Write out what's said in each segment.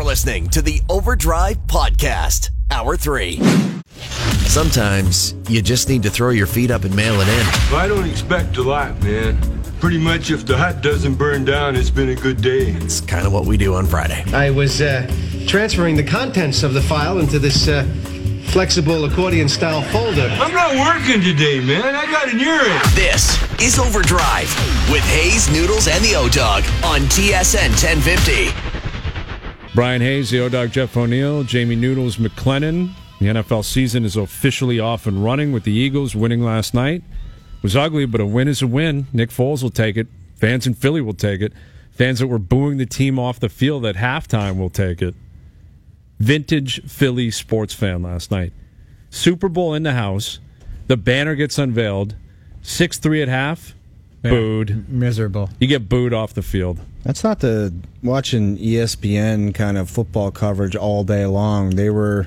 You're listening to the Overdrive Podcast, Hour 3. Sometimes you just need to throw your feet up and mail it in. I don't expect a lot, man. Pretty much if the hut doesn't burn down, it's been a good day. It's kind of what we do on Friday. I was transferring the contents of the file into this flexible accordion-style folder. I'm not working today, man. I got an earring. This is Overdrive with Hayes, Noodles, and the O-Dog on TSN 1050. Brian Hayes, the O-Dog, Jeff O'Neill, Jamie Noodles, McLennan. The NFL season is officially off and running with the Eagles winning last night. It was ugly, but a win is a win. Nick Foles will take it. Fans in Philly will take it. Fans that were booing the team off the field at halftime will take it. Vintage Philly sports fan last night. Super Bowl in the house. The banner gets unveiled. 6-3 at half. Booed. Miserable. You get booed off the field. That's not the watching ESPN kind of football coverage all day long. They were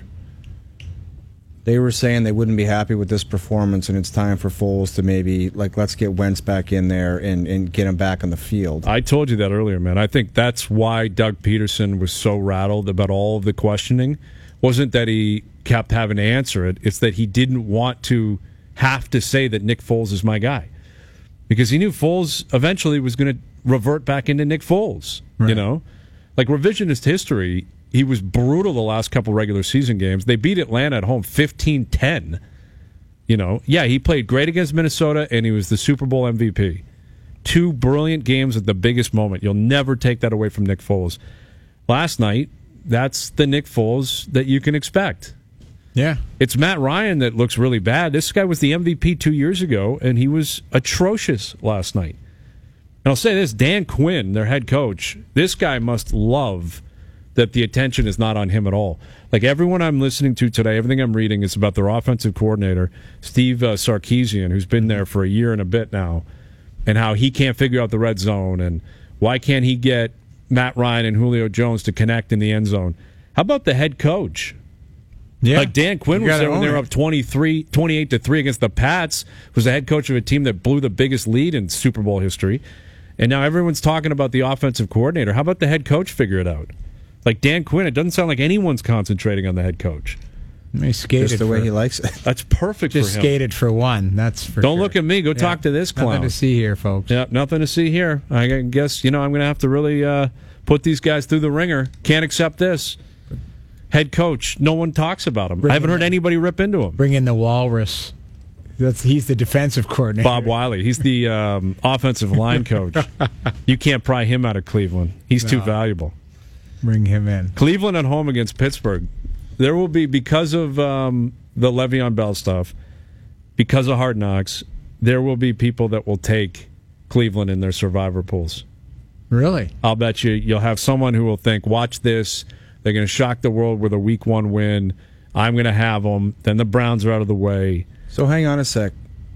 saying they wouldn't be happy with this performance, and it's time for Foles to maybe, let's get Wentz back in there and get him back on the field. I told you that earlier, man. I think that's why Doug Peterson was so rattled about all of the questioning. Wasn't that he kept having to answer it. It's that he didn't want to have to say that Nick Foles is my guy. Because he knew Foles eventually was going to revert back into Nick Foles. Right. You know? Like revisionist history, he was brutal the last couple regular season games. They beat Atlanta at home 15-10. You know? Yeah, he played great against Minnesota, and he was the Super Bowl MVP. 2 brilliant games at the biggest moment. You'll never take that away from Nick Foles. Last night, that's the Nick Foles that you can expect. Yeah. It's Matt Ryan that looks really bad. This guy was the MVP 2 years ago, and he was atrocious last night. And I'll say this, Dan Quinn, their head coach, this guy must love that the attention is not on him at all. Like everyone I'm listening to today, everything I'm reading is about their offensive coordinator, Steve Sarkisian, who's been there for a year and a bit now, and how he can't figure out the red zone, and why can't he get Matt Ryan and Julio Jones to connect in the end zone. How about the head coach? Yeah. Like Dan Quinn was there when they were up 28-3 against the Pats, was the head coach of a team that blew the biggest lead in Super Bowl history. And now everyone's talking about the offensive coordinator. How about the head coach figure it out? Like Dan Quinn, it doesn't sound like anyone's concentrating on the head coach. He skated just the way he likes it. That's perfect for him. Just skated for one, that's for Don't sure. look at me. Go talk to this clown. Nothing to see here, folks. Yeah, nothing to see here. I guess, I'm going to have to really put these guys through the ringer. Can't accept this. Head coach, no one talks about him. I haven't heard anybody rip into him. Bring in the Walrus. He's the defensive coordinator. Bob Wiley. He's the offensive line coach. You can't pry him out of Cleveland. He's too valuable. Bring him in. Cleveland at home against Pittsburgh. There will be, because of the Le'Veon Bell stuff, because of Hard Knocks, there will be people that will take Cleveland in their survivor pools. Really? I'll bet you'll have someone who will think, watch this, they're going to shock the world with a Week 1 win. I'm going to have them. Then the Browns are out of the way. So hang on a sec.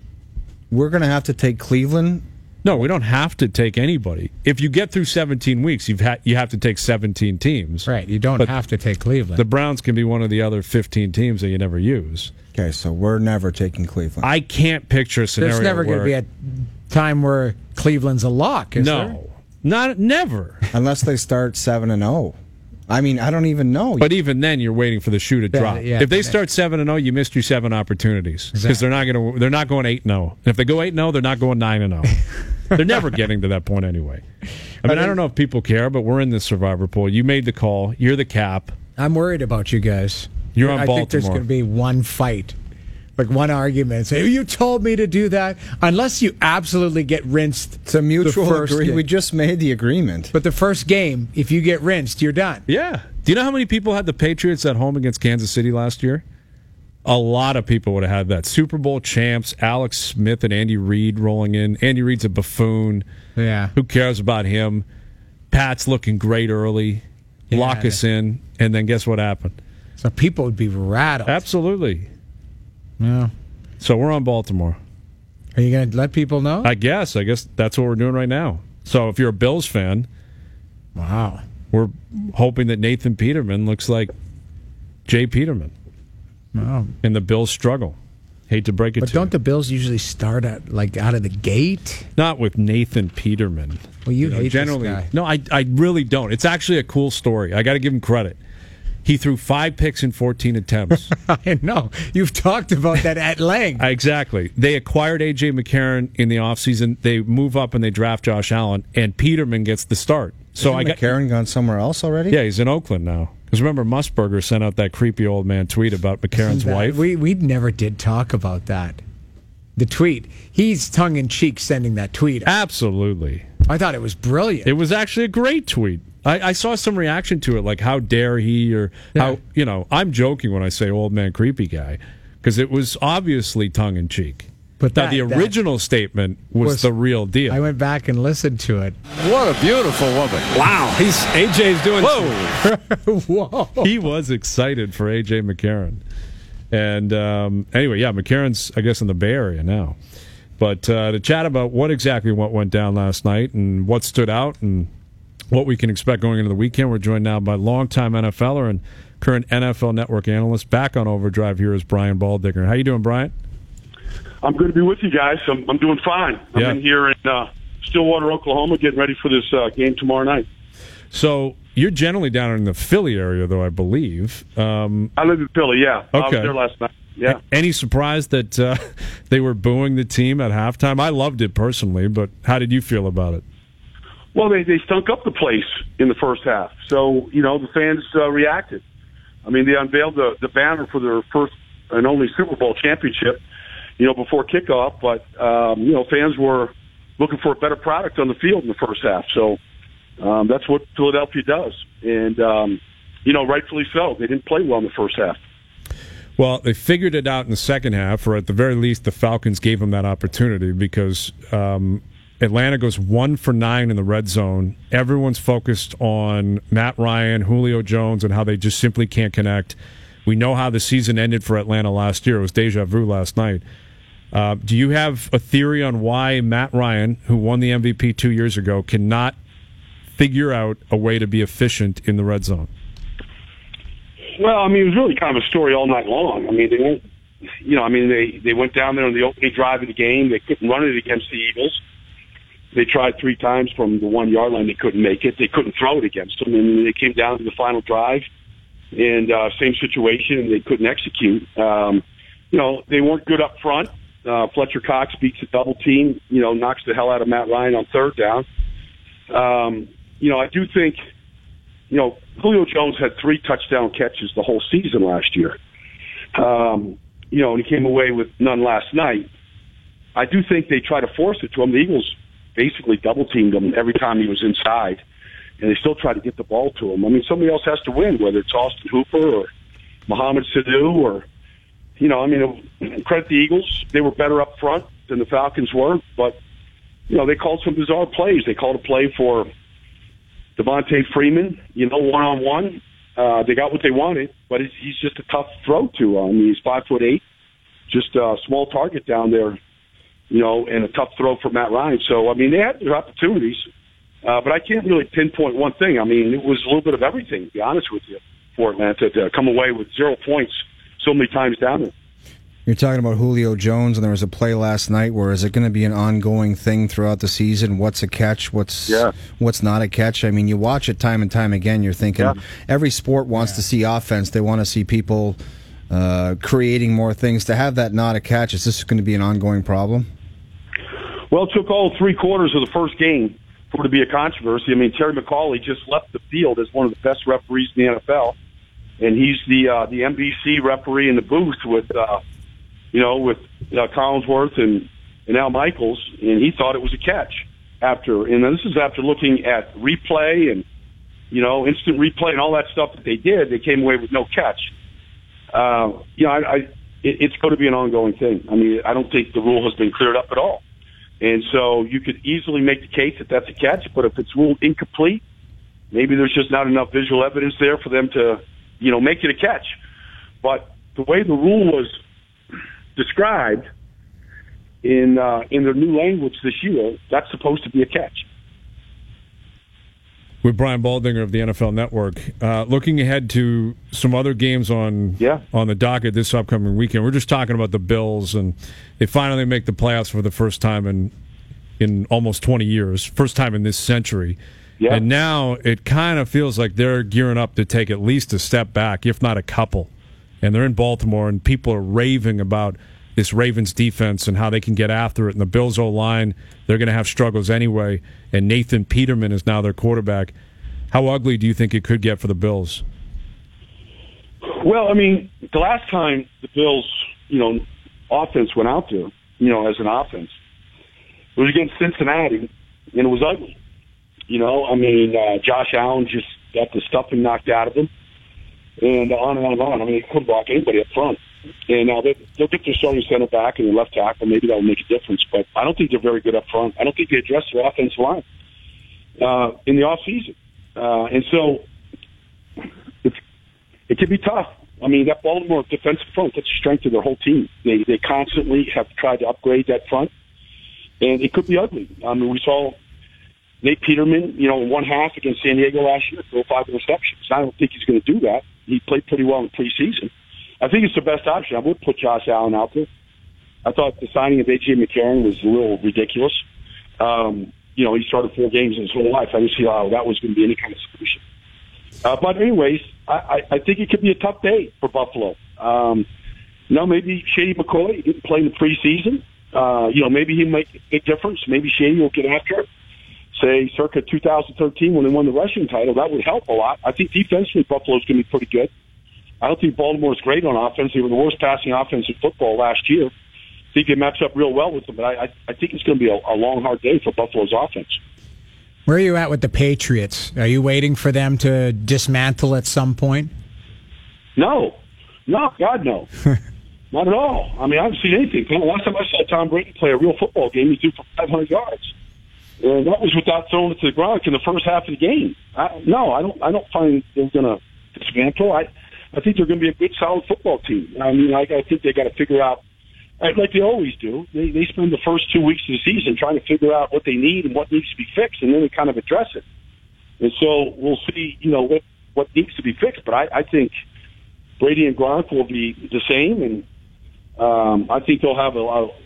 We're going to have to take Cleveland? No, we don't have to take anybody. If you get through 17 weeks, you have to take 17 teams. Right, you don't have to take Cleveland. The Browns can be one of the other 15 teams that you never use. Okay, so we're never taking Cleveland. I can't picture a scenario There's never going to be a time where Cleveland's a lock, is there? No, never. Unless they start 7-0. I mean, I don't even know. But even then, you're waiting for the shoe to drop. Yeah, if they start 7-0, you missed your 7 opportunities because they're not going 8-0. And if they go 8-0, they're not going 9-0. They're never getting to that point anyway. I mean, I don't know if people care, but we're in this survivor pool. You made the call. You're the cap. I'm worried about you guys. You're on Baltimore. I think there's going to be one fight. Like one argument, say, you told me to do that. Unless you absolutely get rinsed. It's a mutual agreement. We just made the agreement. But the first game, if you get rinsed, you're done. Yeah. Do you know how many people had the Patriots at home against Kansas City last year? A lot of people would have had that. Super Bowl champs, Alex Smith and Andy Reid rolling in. Andy Reid's a buffoon. Yeah. Who cares about him? Pat's looking great early. Lock us in. And then guess what happened? So people would be rattled. Absolutely. Yeah. So we're on Baltimore. Are you going to let people know? I guess that's what we're doing right now. So if you're a Bills fan, wow, we're hoping that Nathan Peterman looks like Jay Peterman. Wow. And the Bills struggle. Hate to break it to you. But don't the Bills usually start out of the gate? Not with Nathan Peterman. Well, you hate generally, this guy. No, I really don't. It's actually a cool story. I got to give him credit. He threw 5 picks in 14 attempts. I know. You've talked about that at length. Exactly. They acquired A.J. McCarron in the offseason. They move up and they draft Josh Allen, and Peterman gets the start. So McCarron gone somewhere else already? Yeah, he's in Oakland now. Because remember, Musburger sent out that creepy old man tweet about McCarron's wife. We never did talk about that. The tweet. He's tongue-in-cheek sending that tweet. Absolutely. I thought it was brilliant. It was actually a great tweet. I saw some reaction to it, like how dare he, or how, I'm joking when I say old man creepy guy, because it was obviously tongue-in-cheek. But the original statement was the real deal. I went back and listened to it. What a beautiful woman. Wow. AJ's doing... Whoa. Whoa. He was excited for A.J. McCarron. And anyway, yeah, McCarron's, I guess, in the Bay Area now. But to chat about what went down last night and what stood out and what we can expect going into the weekend, we're joined now by longtime NFLer and current NFL Network analyst. Back on Overdrive here is Brian Baldinger. How you doing, Brian? I'm good to be with you guys. I'm doing fine. I'm in here in Stillwater, Oklahoma, getting ready for this game tomorrow night. So you're generally down in the Philly area, though, I believe. I live in Philly, yeah. Okay. I was there last night. Yeah. Any surprise that they were booing the team at halftime? I loved it personally, but how did you feel about it? Well, they stunk up the place in the first half. So, the fans reacted. I mean, they unveiled the banner for their first and only Super Bowl championship, before kickoff. But, fans were looking for a better product on the field in the first half. So that's what Philadelphia does. And, rightfully so. They didn't play well in the first half. Well, they figured it out in the second half, or at the very least, the Falcons gave them that opportunity because Atlanta goes 1 for 9 in the red zone. Everyone's focused on Matt Ryan, Julio Jones, and how they just simply can't connect. We know how the season ended for Atlanta last year. It was deja vu last night. Do you have a theory on why Matt Ryan, who won the MVP 2 years ago, cannot figure out a way to be efficient in the red zone? Well, it was really kind of a story all night long. They went down there on the opening drive of the game. They couldn't run it against the Eagles. They tried 3 times from the 1 yard line. They couldn't make it. They couldn't throw it against them. And they came down to the final drive, and same situation, and they couldn't execute. They weren't good up front. Fletcher Cox beats a double team, knocks the hell out of Matt Ryan on third down. I do think, Julio Jones had 3 touchdown catches the whole season last year. And he came away with none last night. I do think they try to force it to him. The Eagles basically double-teamed him every time he was inside, and they still try to get the ball to him. Somebody else has to win, whether it's Austin Hooper or Mohamed Sanu or, credit the Eagles. They were better up front than the Falcons were, but, they called some bizarre plays. They called a play for Devontae Freeman, one-on-one. They got what they wanted, but he's just a tough throw to. He's 5'8", just a small target down there, and a tough throw for Matt Ryan. So, they had their opportunities, but I can't really pinpoint one thing. It was a little bit of everything, to be honest with you, for Atlanta to come away with 0 points so many times down there. You're talking about Julio Jones, and there was a play last night where is it going to be an ongoing thing throughout the season? What's a catch? What's not a catch? You watch it time and time again. You're thinking every sport wants to see offense. They want to see people creating more things. To have that not a catch, is this going to be an ongoing problem? Well, it took all 3 quarters of the first game for it to be a controversy. Terry McAuley just left the field as one of the best referees in the NFL, and he's the NBC referee in the booth with Collinsworth and Al Michaels, and he thought it was a catch and this is after looking at replay and instant replay and all that stuff that they did. They came away with no catch. It's going to be an ongoing thing. I don't think the rule has been cleared up at all. And so you could easily make the case that that's a catch, but if it's ruled incomplete, maybe there's just not enough visual evidence there for them to, make it a catch. But the way the rule was described in their new language this year, that's supposed to be a catch. with Brian Baldinger of the NFL Network. Looking ahead to some other games on the docket this upcoming weekend. We're just talking about the Bills, and they finally make the playoffs for the first time in almost 20 years, first time in this century. Yeah. And now it kind of feels like they're gearing up to take at least a step back, if not a couple. And they're in Baltimore, and people are raving about this Ravens defense and how they can get after it. And the Bills' O-line, they're going to have struggles anyway. And Nathan Peterman is now their quarterback. How ugly do you think it could get for the Bills? Well, I mean, the last time the Bills, offense went out there, as an offense, it was against Cincinnati, and it was ugly. Josh Allen just got the stuffing knocked out of him, and on and on and on. I mean, he couldn't block anybody up front. And now they'll get their starting center back and their left tackle. Maybe that will make a difference. But I don't think they're very good up front. I don't think they address their offensive line in the offseason. And so it can be tough. I mean, that Baltimore defensive front, that's the strength of their whole team. They constantly have tried to upgrade that front, and it could be ugly. I mean, we saw Nate Peterman, in one half against San Diego last year, throw 5 interceptions. I don't think he's going to do that. He played pretty well in the preseason. I think it's the best option. I would put Josh Allen out there. I thought the signing of A.J. McCarron was a little ridiculous. He started 4 games in his whole life. I didn't see how that was going to be any kind of solution. But anyways, I think it could be a tough day for Buffalo. Maybe Shady McCoy didn't play in the preseason. Maybe he'll make a big difference. Maybe Shady will get after it. Say, circa 2013 when they won the rushing title. That would help a lot. I think defensively Buffalo's going to be pretty good. I don't think Baltimore's great on offense. They were the worst passing offense in football last year. I think they match up real well with them, but I think it's going to be a long, hard day for Buffalo's offense. Where are you at with the Patriots? Are you waiting for them to dismantle at some point? No, God, no. Not at all. I mean, I haven't seen anything. The last time I saw Tom Brady play a real football game, he threw for 500 yards. And that was without throwing it to the ground in the first half of the game. I don't find they're going to dismantle. I think they're going to be a good, solid football team. I mean, I think they got to figure out, like they always do. They spend the first 2 weeks of the season trying to figure out what they need and what needs to be fixed, and then they kind of address it. And so we'll see, what needs to be fixed. But I think Brady and Gronk will be the same, and I think they'll have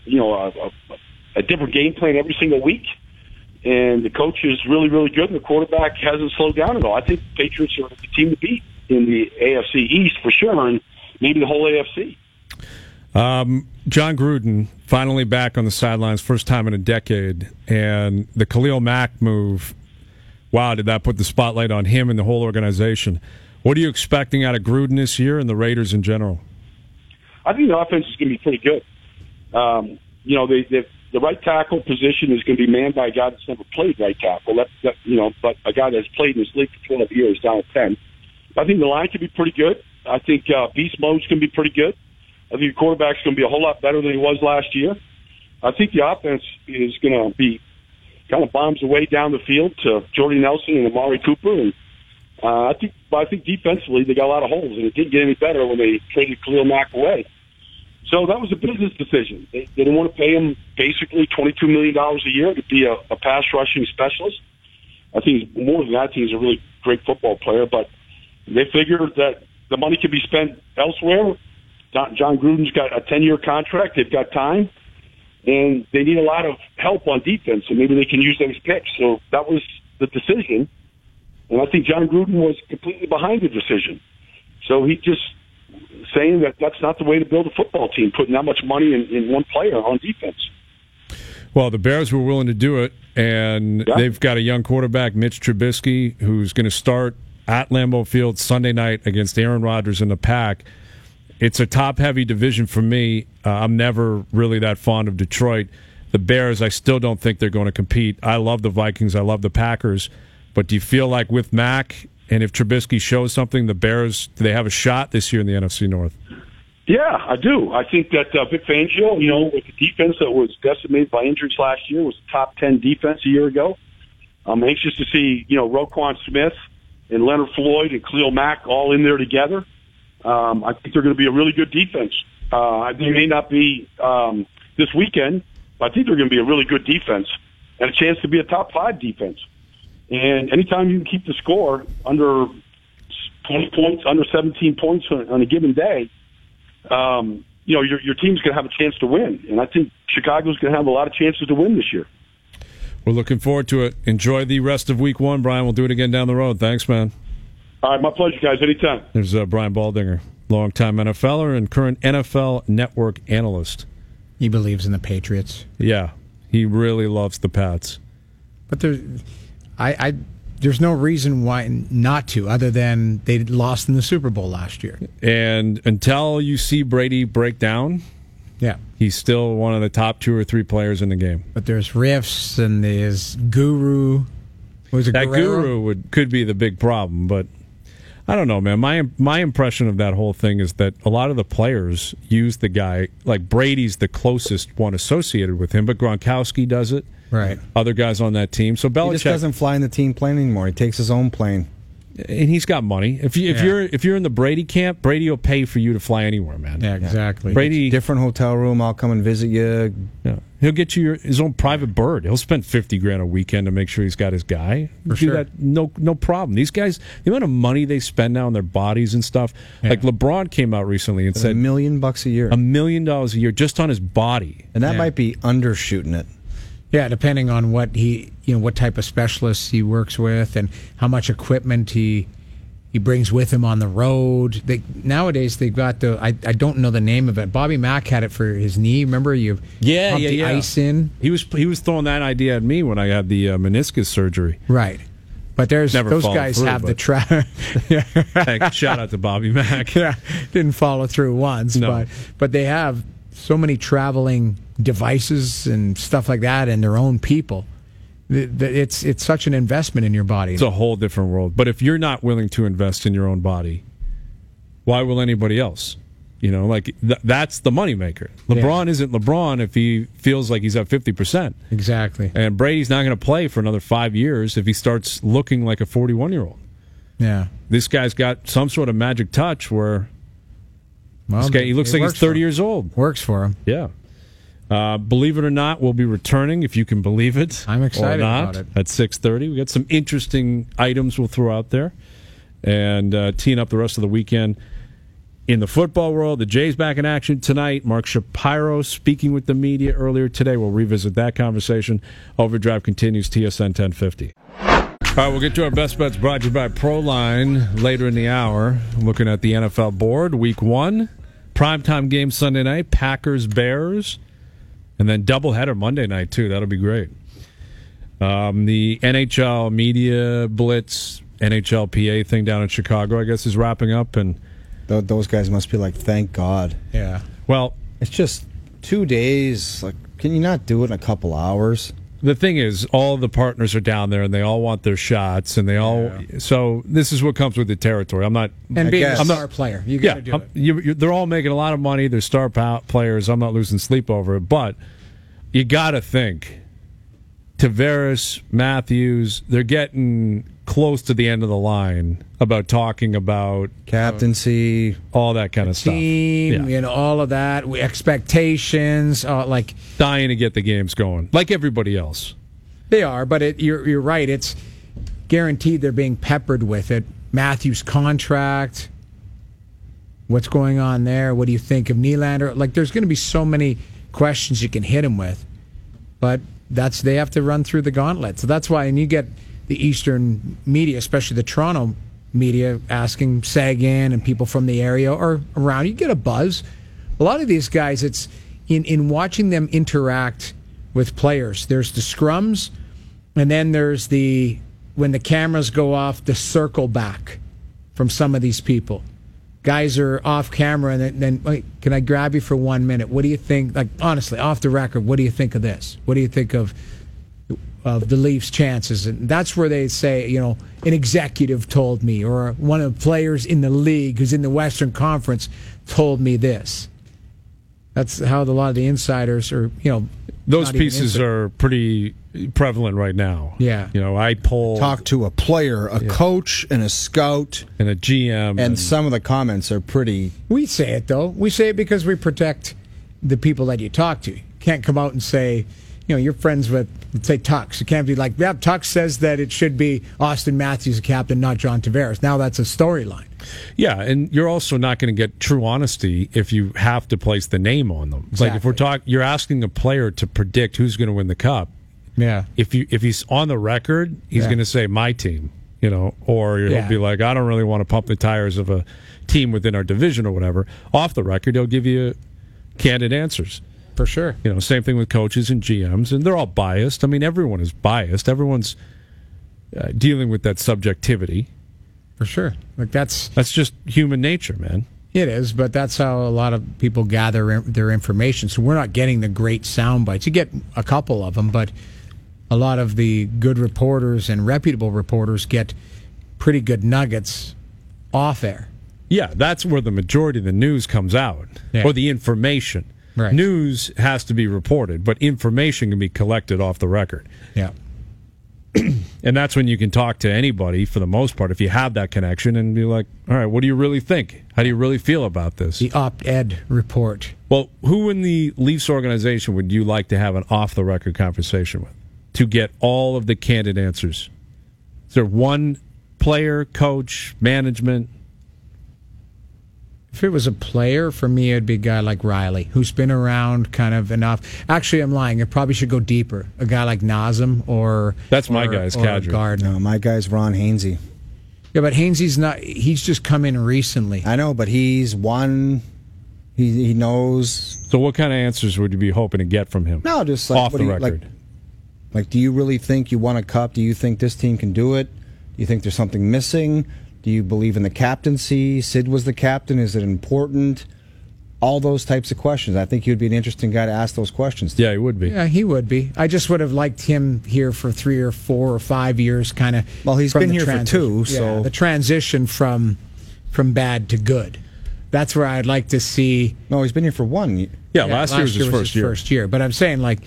a different game plan every single week. And the coach is really, really good, and the quarterback hasn't slowed down at all. I think the Patriots are the team to beat in the AFC East for sure, and maybe the whole AFC. John Gruden finally back on the sidelines, first time in a decade, and the Khalil Mack move, wow, did that put the spotlight on him and the whole organization. What are you expecting out of Gruden this year and the Raiders in general? I think the offense is going to be pretty good. The right tackle position is going to be manned by a guy that's never played right tackle. But a guy that's played in this league for 12 years down at 10. I think the line can be pretty good. I think beast mode's going to be pretty good. I think the quarterback's going to be a whole lot better than he was last year. I think the offense is going to be kind of bombs away down the field to Jordy Nelson and Amari Cooper. And I think defensively they got a lot of holes, and it didn't get any better when they traded Khalil Mack away. So that was a business decision. They didn't want to pay him basically $22 million a year to be a pass rushing specialist. I think more than that, he's a really great football player, but they figured that the money could be spent elsewhere. John Gruden's got a 10-year contract. They've got time, and they need a lot of help on defense, and maybe they can use those picks. So that was the decision, and I think John Gruden was completely behind the decision. So he just saying that that's not the way to build a football team, putting that much money in one player on defense. Well, the Bears were willing to do it, and they've got a young quarterback, Mitch Trubisky, who's going to start at Lambeau Field Sunday night against Aaron Rodgers in the Pack. It's a top-heavy division for me. I'm never really that fond of Detroit. The Bears, I still don't think they're going to compete. I love the Vikings. I love the Packers. But do you feel like with Mack, and if Trubisky shows something, the Bears, do they have a shot this year in the NFC North? Yeah, I do. I think that Vic Fangio, with the defense that was decimated by injuries last year, was the top 10 defense a year ago. I'm anxious to see, Roquan Smith and Leonard Floyd and Khalil Mack all in there together. I think they're going to be a really good defense. They may not be this weekend, but I think they're going to be a really good defense and a chance to be a top 5 defense. And anytime you can keep the score under 20 points, under 17 points on a given day, your team's going to have a chance to win. And I think Chicago's going to have a lot of chances to win this year. We're looking forward to it. Enjoy the rest of week 1, Brian. We'll do it again down the road. Thanks, man. All right, my pleasure, guys. Anytime. There's Brian Baldinger, longtime NFLer and current NFL Network analyst. He believes in the Patriots. Yeah, he really loves the Pats. But there's no reason why not to, other than they lost in the Super Bowl last year. And until you see Brady break down, yeah, he's still one of the top 2 or 3 players in the game. But there's riffs and there's Guru. That Guru could be the big problem, but I don't know, man. My impression of that whole thing is that a lot of the players use the guy, like Brady's the closest one associated with him, but Gronkowski does it. Right. Other guys on that team. So Belichick he just doesn't fly in the team plane anymore. He takes his own plane. And he's got money. If you're in the Brady camp, Brady will pay for you to fly anywhere, man. Yeah, exactly. Brady, different hotel room. I'll come and visit you. Yeah. He'll get you his own private bird. He'll spend $50,000 a weekend to make sure he's got his guy. For sure. That, no problem. These guys, the amount of money they spend now on their bodies and stuff. Yeah. Like LeBron came out recently and said $1 million a year. $1 million a year just on his body, and that might be undershooting it. Yeah, depending on what what type of specialists he works with and how much equipment he brings with him on the road. Nowadays they've got I don't know the name of it. Bobby Mack had it for his knee. Remember you pumped the ice in? He was throwing that idea at me when I had the meniscus surgery. Right. But those guys have the shout out to Bobby Mack. Yeah, didn't follow through once, no. but they have so many traveling devices and stuff like that, and their own people. It's such an investment in your body. It's a whole different world. But if you're not willing to invest in your own body, why will anybody else? That's the moneymaker. LeBron isn't LeBron if he feels like he's at 50%. Exactly. And Brady's not going to play for another 5 years if he starts looking like a 41-year-old. Yeah. This guy's got some sort of magic touch where he looks like he's 30 years old. Works for him. Yeah. Believe it or not, we'll be returning, if you can believe it. I'm excited about it. At 6:30. We got some interesting items we'll throw out there and teeing up the rest of the weekend. In the football world, the Jays back in action tonight. Mark Shapiro speaking with the media earlier today. We'll revisit that conversation. Overdrive continues, TSN 1050. All right, we'll get to our best bets brought to you by ProLine later in the hour. Looking at the NFL board, Week 1, primetime game Sunday night, Packers-Bears, and then doubleheader Monday night, too. That'll be great. The NHL Media Blitz, NHLPA thing down in Chicago, I guess, is wrapping up, and those guys must be like, thank God. Yeah. Well, it's just 2 days. Like, can you not do it in a couple hours? The thing is, all the partners are down there, and they all want their shots, and they all. Yeah. So this is what comes with the territory. I'm not. And being a star player, you got to do it. They're all making a lot of money. They're star players. I'm not losing sleep over it, but you got to think. Tavares, Matthews, they're getting close to the end of the line about talking about captaincy, all that kind of team, stuff. All of that, expectations, like dying to get the games going, like everybody else. They are, but you're right. It's guaranteed they're being peppered with it. Matthews' contract, what's going on there? What do you think of Nylander? Like, there's going to be so many questions you can hit him with, but they have to run through the gauntlet. So that's why, and you get the Eastern media, especially the Toronto media, asking Sagan and people from the area or around. You get a buzz. A lot of these guys, it's in watching them interact with players. There's the scrums, and then there's when the cameras go off, the circle back from some of these people. Guys are off camera, and then wait, can I grab you for 1 minute? What do you think? Like, honestly, off the record, what do you think of this? What do you think of the Leafs' chances? And that's where they say, an executive told me, or one of the players in the league who's in the Western Conference told me this. That's how a lot of the insiders are, Those pieces are pretty prevalent right now. Yeah. I talk to a player, a coach, and a scout. And a GM. And some of the comments are pretty... We say it, though. We say it because we protect the people that you talk to. You can't come out and say, you're friends with Let's say Tux. It can't be like, yeah, Tux says that it should be Austin Matthews, the captain, not John Tavares. Now that's a storyline. Yeah, and you're also not going to get true honesty if you have to place the name on them. It's like if we're talking, you're asking a player to predict who's going to win the cup. Yeah. If he's on the record, he's going to say my team, or he'll be like, I don't really want to pump the tires of a team within our division or whatever. Off the record, he'll give you candid answers. For sure. Same thing with coaches and GMs, and they're all biased. I mean, everyone is biased. Everyone's dealing with that subjectivity. For sure. Like that's just human nature, man. It is, but that's how a lot of people gather their information. So we're not getting the great sound bites. You get a couple of them, but a lot of the good reporters and reputable reporters get pretty good nuggets off air. Yeah, that's where the majority of the news comes out, or the information. Right. News has to be reported, but information can be collected off the record. Yeah. And that's when you can talk to anybody, for the most part, if you have that connection, and be like, all right, what do you really think? How do you really feel about this? The op-ed report. Well, who in the Leafs organization would you like to have an off-the-record conversation with to get all of the candid answers? Is there one player, coach, management? If it was a player, for me, it'd be a guy like Riley, who's been around kind of enough. Actually, I'm lying. It probably should go deeper. A guy like Nazem or... That's my guy's Kadri. Gardner. No, my guy's Ron Hainsey. Yeah, but Hainsey's not... He's just come in recently. I know, but he's won... He knows... So what kind of answers would you be hoping to get from him? No, just like... Off the record. Like, do you really think you won a cup? Do you think this team can do it? Do you think there's something missing? Do you believe in the captaincy? Sid was the captain. Is it important? All those types of questions. I think he would be an interesting guy to ask those questions to. Yeah, he would be. Yeah, he would be. I just would have liked him here for 3 or 4 or 5 years, kind of. Well, he's been here for 2, so... Yeah, the transition from bad to good. That's where I'd like to see... No, he's been here for 1. Yeah, last year was his first year. But I'm saying, like,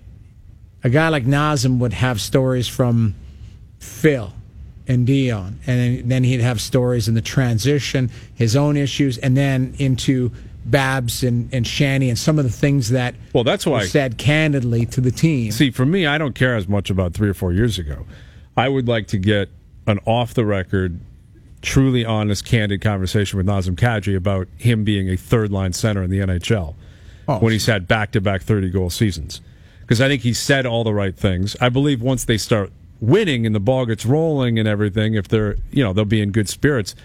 a guy like Nazem would have stories from Phil and Dion, and then he'd have stories in the transition, his own issues, and then into Babs and Shanny and some of the things that that's why were said candidly to the team. See, for me, I don't care as much about 3 or 4 years ago. I would like to get an off-the-record, truly honest, candid conversation with Nazem Kadri about him being a third-line center in the NHL when he's had back-to-back 30-goal seasons. Because I think he said all the right things. I believe once they start winning and the ball gets rolling and everything, if they're, they'll be in good spirits.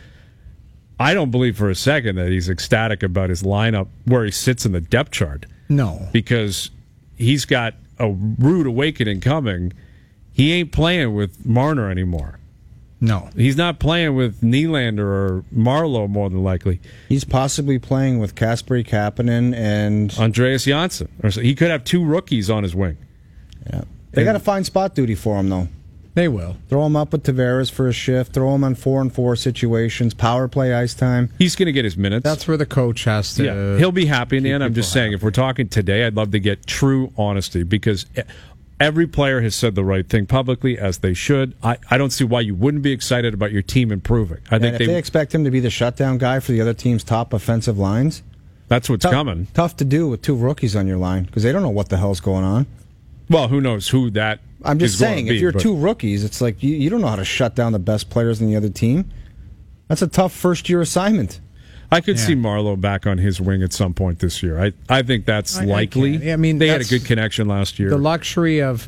I don't believe for a second that he's ecstatic about his lineup where he sits in the depth chart. No. Because he's got a rude awakening coming. He ain't playing with Marner anymore. No. He's not playing with Nylander or Marleau, more than likely. He's possibly playing with Kasperi Kapanen and... Andreas Janssen. He could have 2 rookies on his wing. Yeah. They got to find spot duty for him, though. They will. Throw him up with Tavares for a shift. Throw him on 4-on-4 situations. Power play ice time. He's going to get his minutes. That's where the coach has to... Yeah, he'll be happy in the end. I'm just saying, if we're talking today, I'd love to get true honesty, because every player has said the right thing publicly, as they should. I don't see why you wouldn't be excited about your team improving. I think if they expect him to be the shutdown guy for the other team's top offensive lines... That's what's coming. Tough to do with 2 rookies on your line, because they don't know what the hell's going on. Well, who knows who that I'm just is saying, going to be, if you're 2 rookies, it's like you don't know how to shut down the best players in the other team. That's a tough first-year assignment. I could see Marleau back on his wing at some point this year. I think that's likely. I mean, they had a good connection last year. The luxury of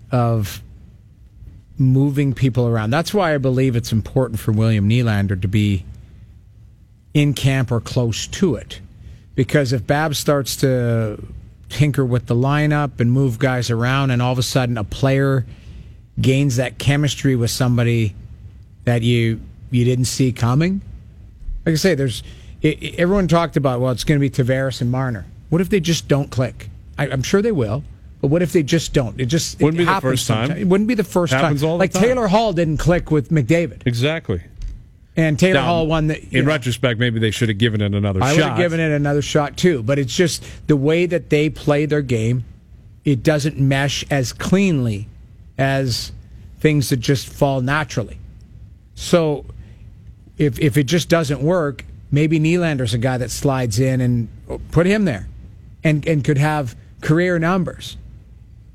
moving people around. That's why I believe it's important for William Nylander to be in camp or close to it. Because if Babs starts to tinker with the lineup and move guys around, and all of a sudden a player gains that chemistry with somebody that you didn't see coming. Like I say, everyone talked about, well, it's going to be Tavares and Marner. What if they just don't click? I'm sure they will, but what if they just don't? It wouldn't be the first time. It wouldn't be the first happens time. All the time. Taylor Hall didn't click with McDavid. Exactly. And Taylor Hall won the... In retrospect, maybe they should have given it another shot. I would have given it another shot, too. But it's just the way that they play their game, it doesn't mesh as cleanly as things that just fall naturally. So if it just doesn't work, maybe Nylander's a guy that slides in and put him there and could have career numbers.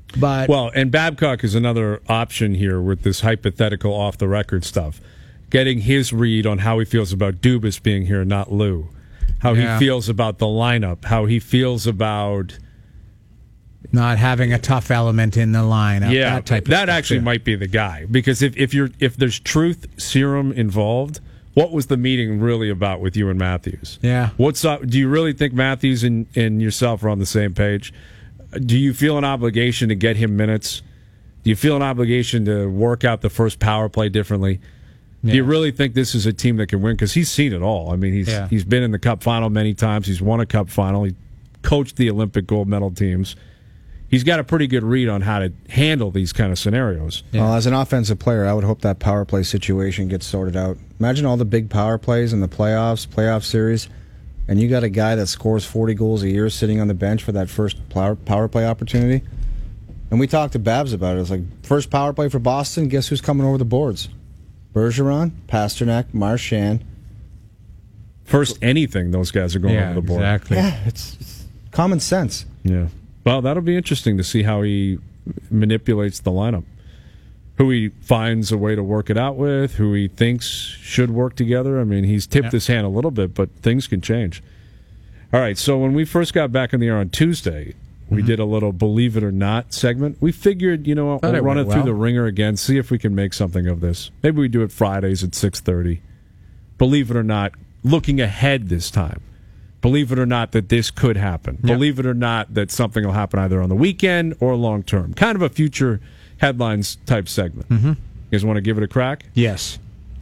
And Babcock is another option here with this hypothetical off-the-record stuff. Getting his read on how he feels about Dubas being here, not Lou. How he feels about the lineup. How he feels about not having a tough element in the lineup. Yeah, that type of that stuff, actually might be the guy. Because if there's truth serum involved, what was the meeting really about with you and Matthews? Yeah. What's up? Do you really think Matthews and yourself are on the same page? Do you feel an obligation to get him minutes? Do you feel an obligation to work out the first power play differently? Yeah. Do you really think this is a team that can win? Because he's seen it all. I mean, he's been in the Cup final many times. He's won a Cup final. He coached the Olympic gold medal teams. He's got a pretty good read on how to handle these kind of scenarios. Yeah. Well, as an offensive player, I would hope that power play situation gets sorted out. Imagine all the big power plays in the playoff series, and you got a guy that scores 40 goals a year sitting on the bench for that first power play opportunity. And we talked to Babs about it. It's like, first power play for Boston, guess who's coming over the boards? Bergeron, Pasternak, Marchand. First anything, those guys are going over the board. Exactly. Yeah, it's common sense. Yeah. Well, that'll be interesting to see how he manipulates the lineup. Who he finds a way to work it out with, who he thinks should work together. I mean, he's tipped his hand a little bit, but things can change. All right, so when we first got back in the air on Tuesday, we did a little Believe It or Not segment. We figured, we'll run it through the ringer again, see if we can make something of this. Maybe we do it Fridays at 6:30. Believe it or not, looking ahead this time. Believe it or not that this could happen. Yep. Believe it or not that something will happen either on the weekend or long term. Kind of a future headlines type segment. You guys want to give it a crack? Yes.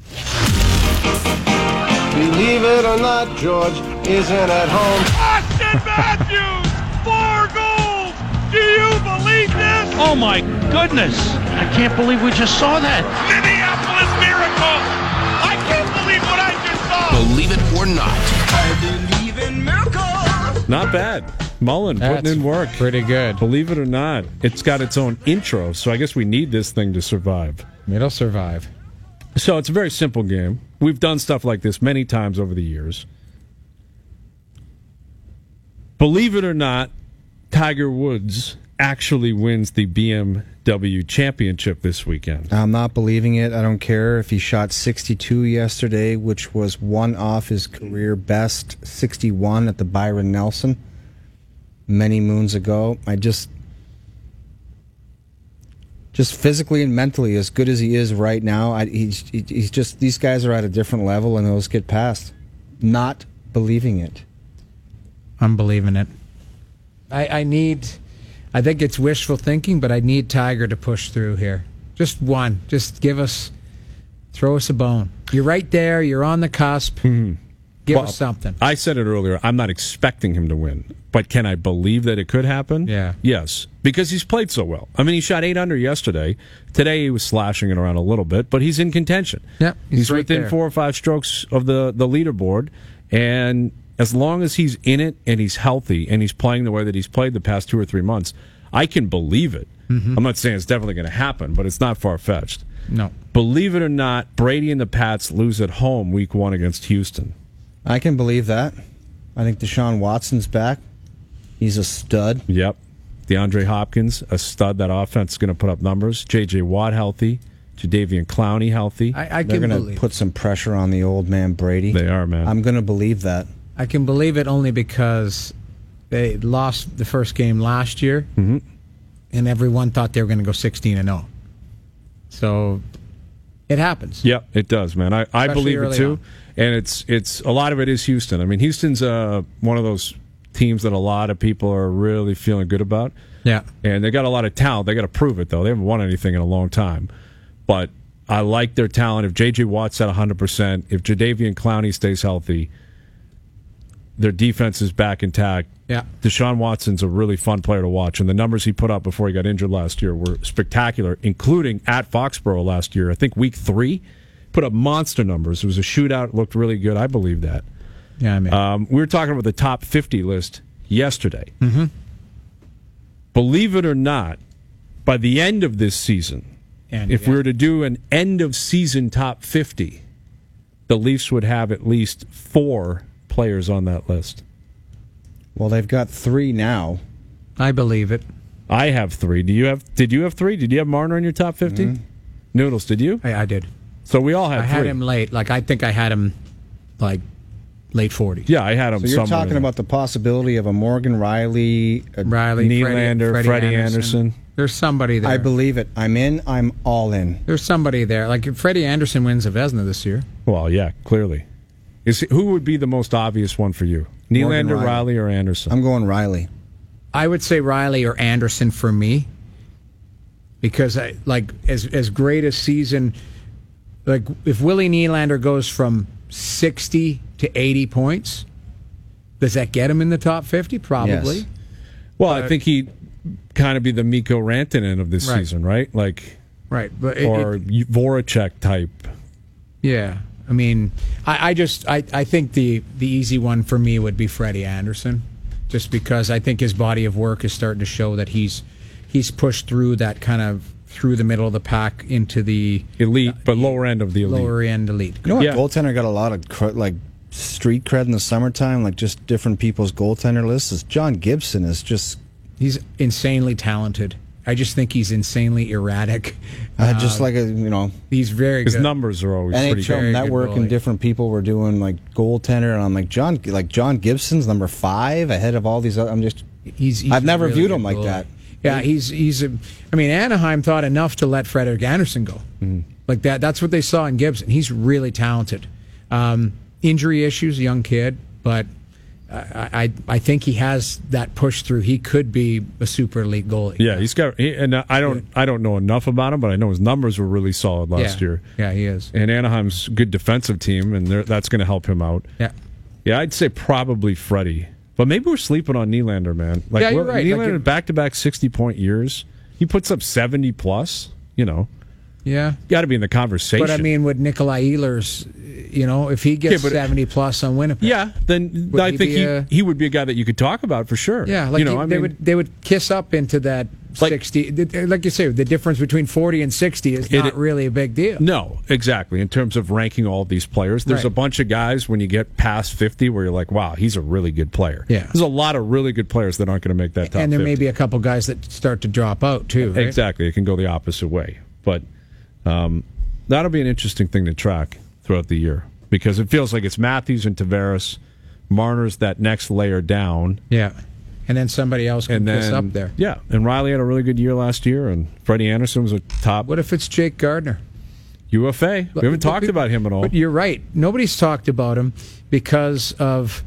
Believe it or not, George isn't at home. Austin Matthews, 4 goals! Do you believe this? Oh my goodness! I can't believe we just saw that. Minneapolis Miracle! I can't believe what I just saw! Believe it or not. I believe in miracles! Not bad. Mullen putting in work. Pretty good. Believe it or not, it's got its own intro, so I guess we need this thing to survive. It'll survive. So it's a very simple game. We've done stuff like this many times over the years. Believe it or not, Tiger Woods actually wins the BMW Championship this weekend. I'm not believing it. I don't care if he shot 62 yesterday, which was one off his career best, 61 at the Byron Nelson many moons ago. I just physically and mentally, as good as he is right now, he's just, these guys are at a different level, and those get past. Not believing it. I'm believing it. I think it's wishful thinking, but I need Tiger to push through here. Just one. Just throw us a bone. You're right there. You're on the cusp. Give us something. I said it earlier. I'm not expecting him to win, but can I believe that it could happen? Yeah. Yes, because he's played so well. I mean, he shot 8 under yesterday. Today he was slashing it around a little bit, but he's in contention. Yeah, he's right within there. 4 or 5 strokes of the leaderboard, and as long as he's in it and he's healthy and he's playing the way that he's played the past 2 or 3 months, I can believe it. I'm not saying it's definitely going to happen, but it's not far-fetched. No. Believe it or not, Brady and the Pats lose at home week 1 against Houston. I can believe that. I think Deshaun Watson's back. He's a stud. Yep. DeAndre Hopkins, a stud. That offense is going to put up numbers. J.J. Watt healthy. Jadeveon Clowney healthy. They're going to put some pressure on the old man Brady. They are, man. I'm going to believe that. I can believe it only because they lost the first game last year, and everyone thought they were going to go 16-0. So it happens. Yep, it does, man. I believe it too. And it's a lot of it is Houston. I mean, Houston's one of those teams that a lot of people are really feeling good about. Yeah. And they got a lot of talent. They got to prove it, though. They haven't won anything in a long time. But I like their talent. If J.J. Watt's at 100%, if Jadeveon Clowney stays healthy, their defense is back intact. Yeah. Deshaun Watson's a really fun player to watch, and the numbers he put up before he got injured last year were spectacular, including at Foxborough last year. I think week 3, put up monster numbers. It was a shootout, looked really good. I believe that. Yeah, I mean. We were talking about the top 50 list yesterday. Believe it or not, by the end of this season, if we were to do an end-of-season top 50, the Leafs would have at least 4 players on that list. Well, they've got 3 now. I believe it. I have 3. Did you have 3? Did you have Marner in your top 50? Mm-hmm. Noodles, did you? I did. So we all had 3. I had him late. Like, I think I had him, like, late 40s. Yeah, I had him. So you're talking about the possibility of a Morgan Riley, Nylander, Freddie Anderson. There's somebody there. I believe it. I'm all in. There's somebody there. Like, if Freddie Anderson wins the Vezina this year. Well, yeah, clearly. Who would be the most obvious one for you? Nylander, Riley, or Anderson? I'm going Riley. I would say Riley or Anderson for me, because as great a season, like if Willie Nylander goes from 60 to 80 points, does that get him in the top 50? Probably. Yes. Well, I think he'd kind of be the Mikko Rantanen of this season, right? Right, but Voracek type. Yeah, I mean, I think the easy one for me would be Freddie Anderson. Just because I think his body of work is starting to show that he's pushed through that kind of through the middle of the pack into the elite, but lower end of the elite. Lower end elite. You know what goaltender got a lot of street cred in the summertime, like just different people's goaltender lists? Is John Gibson is just... He's insanely talented. I just think he's insanely erratic. Just he's very good. His numbers are always pretty good. NHL Network and different people were doing like goaltender, and I'm like John Gibson's number 5 ahead of all these other. I've never really viewed him like that. Yeah, I mean, Anaheim thought enough to let Frederik Andersen go. Mm-hmm. Like that. That's what they saw in Gibson. He's really talented. Injury issues, young kid, but I think he has that push through. He could be a super elite goalie. Yeah, he's got. I don't know enough about him, but I know his numbers were really solid last year. Yeah, he is. And Anaheim's a good defensive team, and that's going to help him out. Yeah, I'd say probably Freddie, but maybe we're sleeping on Nylander, man. You're right. Nylander back-to-back 60-point years. He puts up 70 plus. Yeah, got to be in the conversation. But I mean, with Nikolai Ehlers, if he gets 70 plus on Winnipeg, then I think he would be a guy that you could talk about for sure. Yeah, they would kiss up into that 60. Like you say, the difference between 40 and 60 is not really a big deal. No, exactly. In terms of ranking all these players, there's a bunch of guys when you get past 50 where you're like, wow, he's a really good player. Yeah, there's a lot of really good players that aren't going to make that top. And there 50. may be a couple guys that start to drop out too. Right? Exactly, it can go the opposite way, but. That'll be an interesting thing to track throughout the year because it feels like it's Matthews and Tavares, Marner's that next layer down. Yeah, and then somebody else can piss up there. Yeah, and Riley had a really good year last year, and Freddie Anderson was a top. What if it's Jake Gardner? UFA. We haven't talked about him at all. But you're right. Nobody's talked about him because of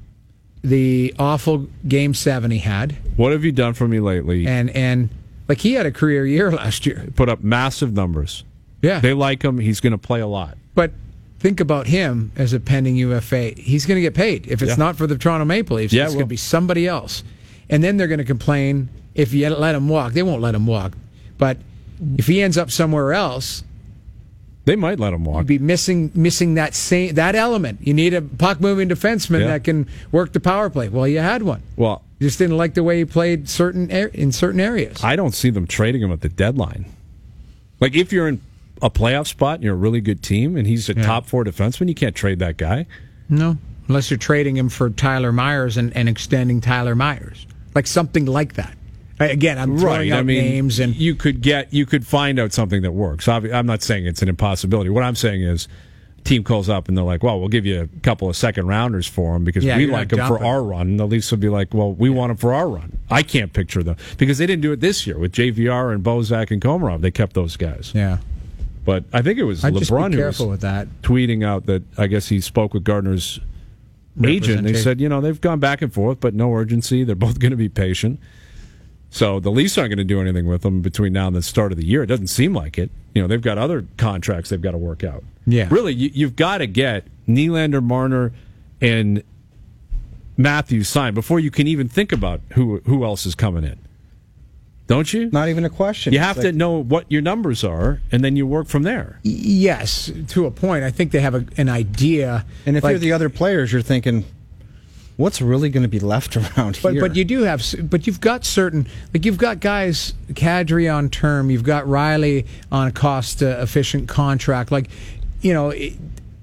the awful Game 7 he had. What have you done for me lately? And he had a career year last year. Put up massive numbers. Yeah. They like him. He's going to play a lot. But think about him as a pending UFA. He's going to get paid. If it's not for the Toronto Maple Leafs, it's going to be somebody else. And then they're going to complain if you let him walk. They won't let him walk. But if he ends up somewhere else... They might let him walk. You'd be missing that element. You need a puck-moving defenseman that can work the power play. Well, you had one. Well... You just didn't like the way he played in certain areas. I don't see them trading him at the deadline. Like, if you're in a playoff spot and you're a really good team and he's a top 4 defenseman, you can't trade that guy. No, unless you're trading him for Tyler Myers and extending Tyler Myers. Like something like that. Again, I'm throwing out names. And you could find out something that works. I'm not saying it's an impossibility. What I'm saying is team calls up and they're like, well, we'll give you a couple of second-rounders for him because we like him for our run. And the Leafs will be like, well, we want him for our run. I can't picture them because they didn't do it this year with JVR and Bozak and Komarov. They kept those guys. Yeah. But I think it was LeBron who was with that. tweeting out that I guess he spoke with Gardner's agent. They said, they've gone back and forth, but no urgency. They're both going to be patient. So the Leafs aren't going to do anything with them between now and the start of the year. It doesn't seem like it. They've got other contracts they've got to work out. Yeah. Really, you've got to get Nylander, Marner, and Matthews signed before you can even think about who else is coming in. Don't you? Not even a question. You have to know what your numbers are, and then you work from there. Yes, to a point. I think they have an idea. And if you're the other players, you're thinking, what's really going to be left around here? But you do have, but you've got certain, you've got guys, Kadri on term, you've got Riley on a cost-efficient contract.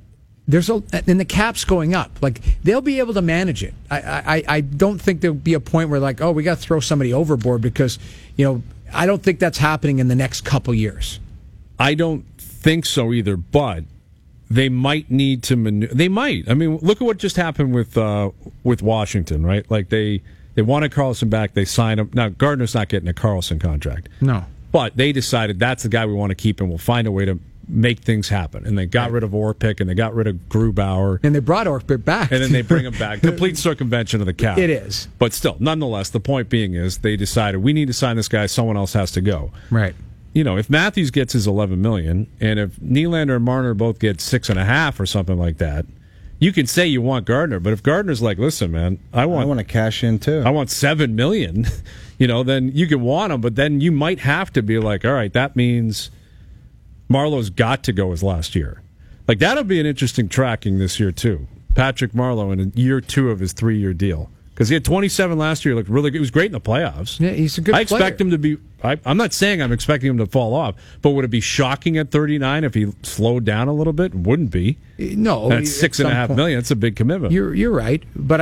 and the cap's going up. Like, they'll be able to manage it. I don't think there'll be a point where, like, oh, we got to throw somebody overboard because, I don't think that's happening in the next couple years. I don't think so either, but they might need to maneuver. They might. I mean, look at what just happened with Washington, right? Like, they wanted Carlson back. They signed him. Now, Gardner's not getting a Carlson contract. No. But they decided that's the guy we want to keep, and we'll find a way to make things happen. And they got rid of Orpik, and they got rid of Grubauer. And they brought Orpik back. And then they bring him back. Complete circumvention of the cap. It is. But still, nonetheless, the point being is they decided we need to sign this guy, someone else has to go. Right. If Matthews gets his $11 million, and if Nylander and Marner both get $6.5 or something like that, you can say you want Gardner. But if Gardner's like, listen, man, I want to cash in too. I want $7 million. Then you can want him, but then you might have to be like, all right, that means Marlowe's got to go as last year. Like, that'll be an interesting tracking this year too. Patrick Marleau in year 2 of his 3-year deal. Because he had 27 last year, looked really good. He was great in the playoffs. Yeah, he's a good player. I expect him to be. I'm not saying I'm expecting him to fall off, but would it be shocking at 39 if he slowed down a little bit? Wouldn't be. No, that's $6.5 million. It's a big commitment. You're right, but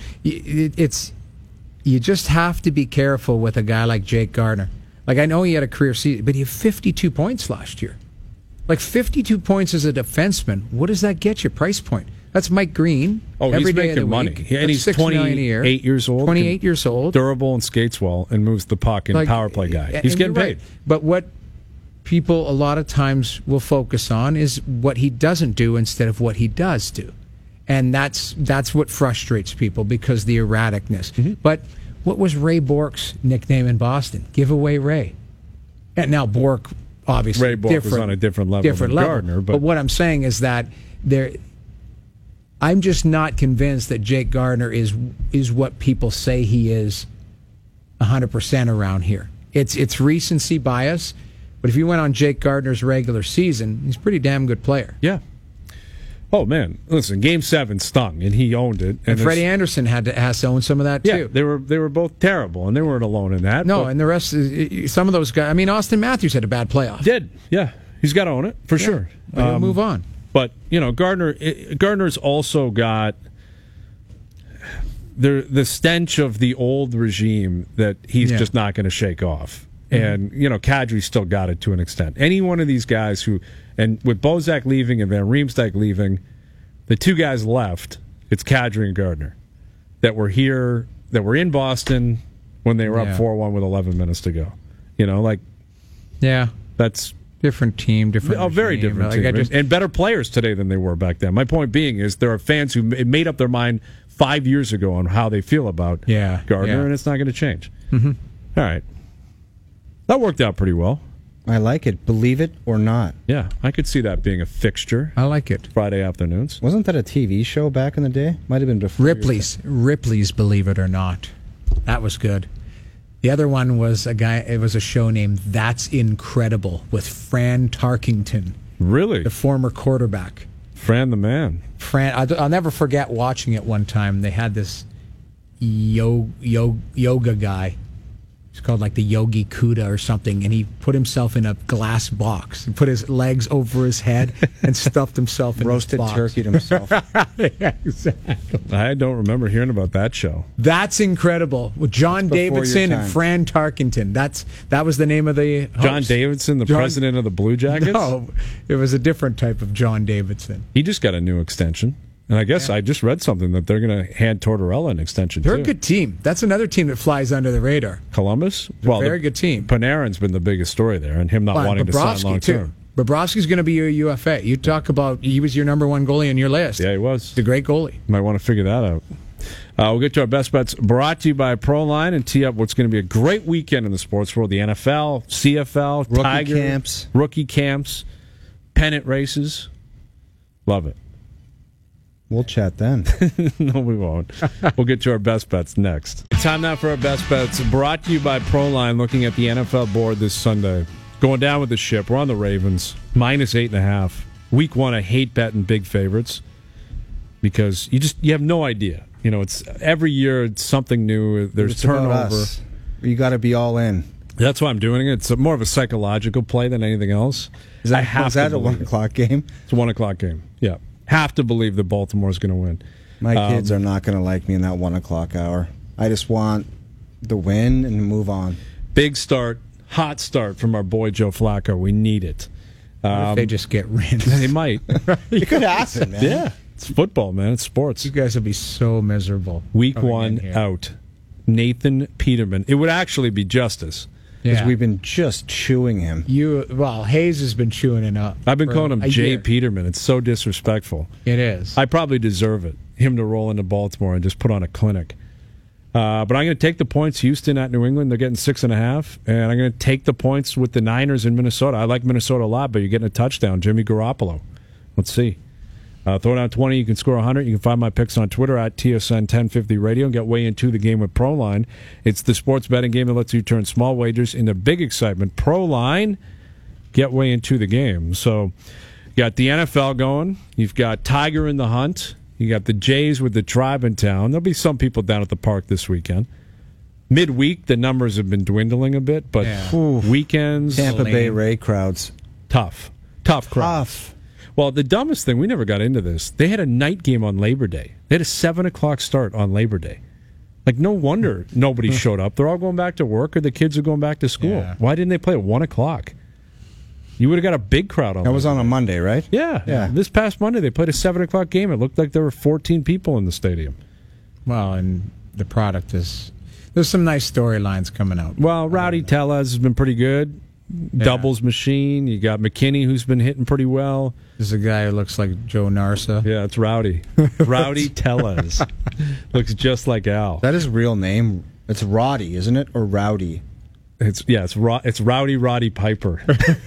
you just have to be careful with a guy like Jake Gardner. Like, I know he had a career season, but he had 52 points last year. Like, 52 points as a defenseman. What does that get you? Price point. That's Mike Green. Oh, every he's day making of the money. week. And he's 28 years old. 28 years old. Durable and skates well and moves the puck and power play guy. He's getting paid. Right. But what people a lot of times will focus on is what he doesn't do instead of what he does do. And that's what frustrates people because the erraticness. Mm-hmm. But what was Ray Bourque's nickname in Boston? Giveaway Ray. And now Bourque, obviously, Ray Bourque was on a different level than Gardner. But what I'm saying is that I'm just not convinced that Jake Gardner is what people say he is 100% around here. It's recency bias, but if you went on Jake Gardner's regular season, he's a pretty damn good player. Yeah. Oh, man. Listen, Game 7 stung, and he owned it. And Freddie Anderson has to own some of that, too. Yeah, they were both terrible, and they weren't alone in that. No, and the rest, some of those guys, I mean, Austin Matthews had a bad playoff. Did, yeah. He's got to own it, for sure. But he'll move on. But, Gardner's also got the stench of the old regime that he's just not going to shake off. Mm-hmm. And, Kadri's still got it to an extent. Any one of these guys who, and with Bozak leaving and Van Riemsdyk leaving, the two guys left, it's Kadri and Gardner, that were here, that were in Boston when they were up 4-1 with 11 minutes to go. Yeah. That's... Different team, different regime. Very different team. And better players today than they were back then. My point being is there are fans who made up their mind 5 years ago on how they feel about Gardner, and it's not going to change. Mm-hmm. All right. That worked out pretty well. I like it. Believe it or not. Yeah, I could see that being a fixture. I like it. Friday afternoons. Wasn't that a TV show back in the day? Might have been before. Ripley's Believe It or Not. That was good. The other one was it was a show named That's Incredible with Fran Tarkington. Really? The former quarterback. Fran the man. I'll never forget watching it one time. They had this yoga guy. It's called like the Yogi Kuda or something, and he put himself in a glass box and put his legs over his head and stuffed himself in roasted this box. turkey himself. Yeah, exactly. I don't remember hearing about that show. That's Incredible with John Davidson and Fran Tarkington. That was the name of the host. John Davidson, the president of the Blue Jackets? No, it was a different type of John Davidson. He just got a new extension. And I guess I just read something that they're going to hand Tortorella an extension, They're a good team. That's another team that flies under the radar. Columbus? Very good team. Panarin's been the biggest story there, and him not wanting to sign long-term. Bobrovsky's going to be your UFA. You talk about, he was your number one goalie on your list. Yeah, he was. He's a great goalie. Might want to figure that out. We'll get to our best bets brought to you by Proline and tee up what's going to be a great weekend in the sports world. The NFL, CFL, rookie camps, pennant races. Love it. We'll chat then. No, we won't. We'll get to our best bets next. Time now for our best bets, brought to you by Proline, looking at the NFL board this Sunday. Going down with the ship. We're on the Ravens, -8.5. Week 1, I hate betting big favorites because you have no idea. It's every year it's something new. There's turnover. You got to be all in. That's why I'm doing it. It's more of a psychological play than anything else. Is that a 1 o'clock game? It's a 1 o'clock game. Yeah. Have to believe that Baltimore's going to win. My kids are not going to like me in that 1 o'clock hour. I just want the win and move on. Big start, hot start from our boy Joe Flacco. We need it. What if they just get rinsed? They might. It could happen, man. Yeah, it's football, man. It's sports. You guys will be so miserable. Week 1 out. Nathan Peterman. It would actually be justice. Because we've been just chewing him. Hayes has been chewing it up. I've been calling him Jay Peterman. It's so disrespectful. It is. I probably deserve it. Him to roll into Baltimore and just put on a clinic. But I'm going to take the points. Houston at New England, they're getting 6.5. And I'm going to take the points with the Niners in Minnesota. I like Minnesota a lot, but you're getting a touchdown. Jimmy Garoppolo. Let's see. Throw down 20, you can score 100. You can find my picks on Twitter at TSN1050 and get way into the game with ProLine. It's the sports betting game that lets you turn small wagers into big excitement. ProLine, get way into the game. So you got the NFL going. You've got Tiger in the hunt. You got the Jays with the Tribe in town. There'll be some people down at the park this weekend. Midweek, the numbers have been dwindling a bit, but weekends... Tampa Bay Ray crowds. Tough crowds. Well, the dumbest thing, we never got into this. They had a night game on Labor Day. They had a 7 o'clock start on Labor Day. Like, no wonder nobody showed up. They're all going back to work or the kids are going back to school. Yeah. Why didn't they play at 1 o'clock? You would have got a big crowd on that. Was on a Monday, right? Yeah. This past Monday, they played a 7 o'clock game. It looked like there were 14 people in the stadium. Well, and the product is... There's some nice storylines coming out. Well, Rowdy Tellez has been pretty good. Doubles machine. You got McKinney, who's been hitting pretty well. There's a guy who looks like Joe Narsa. Yeah, it's Rowdy. Rowdy Tellez. Looks just like Al. That is real name. It's Roddy, isn't it? Or Rowdy? It's Rowdy Roddy Piper.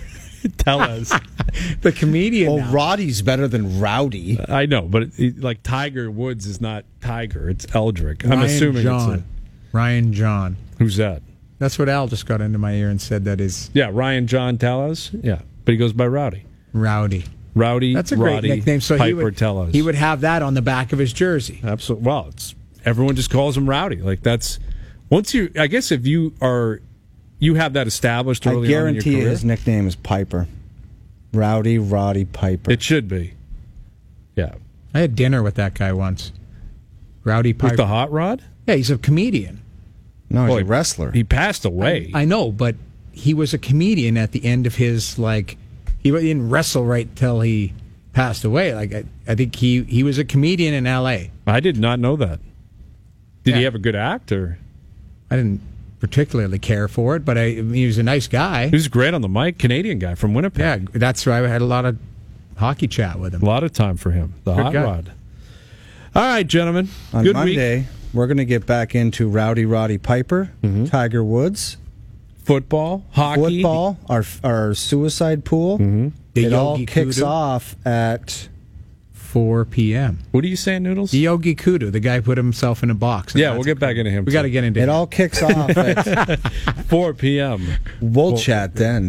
Tellez. The comedian. Oh, Roddy's better than Rowdy. I know, but like Tiger Woods is not Tiger. It's Eldrick. I'm assuming it's Ryan John. Who's that? That's what Al just got into my ear and said that is... Yeah, Ryan John Tellez. Yeah, but he goes by Rowdy. Rowdy. That's a great nickname. So Piper Tellez. He would have that on the back of his jersey. Absolutely. Well, everyone just calls him Rowdy. Like that's I guess if you have that established early on in your career. I guarantee his nickname is Piper. Roddy Piper. It should be. Yeah. I had dinner with that guy once. Rowdy Piper. With the hot rod? Yeah, he's a comedian. No, he's a wrestler. He passed away. I know, but he was a comedian at the end of his, he didn't wrestle right till he passed away. I think he was a comedian in L.A. I did not know that. Did he have a good act, or? I didn't particularly care for it, but he was a nice guy. He was great on the mic, Canadian guy from Winnipeg. Yeah, that's why I had a lot of hockey chat with him. A lot of time for him. The hot rod. All right, gentlemen. On good Monday, week. We're going to get back into Roddy Piper, Tiger Woods, football, hockey, our suicide pool. Mm-hmm. It all kicks off at 4 p.m. What are you saying, Noodles? Yogi Kudu, the guy put himself in a box. Yeah, we'll get back into him. We got to get into it. It all kicks off at 4 p.m. We'll chat then.